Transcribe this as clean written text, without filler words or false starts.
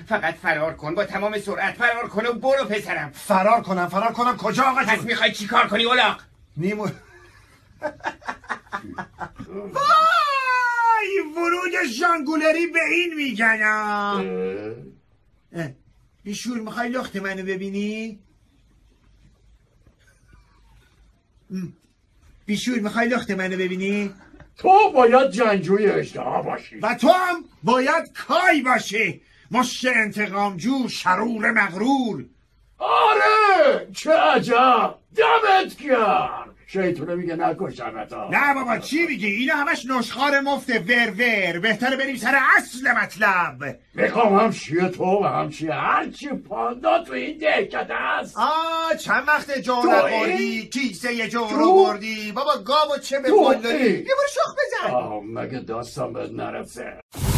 فقط فرار کن، با تمام سرعت فرار کن و برو پسرم. فرار کنم کجا آقا جون؟ پس میخوای چی کار کنی اولاق؟ وای ورود ژانگولری به این میگن. بیشور میخوای لخت منو ببینی؟ بیشور میخوای لخت منو ببینی؟ تو باید جنگجوی اژدها باشی و تو هم باید کای باشی، مشت انتقامجو، شرور مغرور. آره چه عجب، دمت گرم. شیطونه میگه نکشمتا. نه بابا چی میگی؟ اینا همش نشخار مفته ور بهتره بریم سر اصل مطلب. میخوام هم شیه تو و هم شیه هرچی پاندا تو این دهکده هست. چند وقت جو نخوردی کیسه جو رو بردی بابا، گاو و چه به کلاری. یه برو شخ بزن. مگه داستان بهت نرسه؟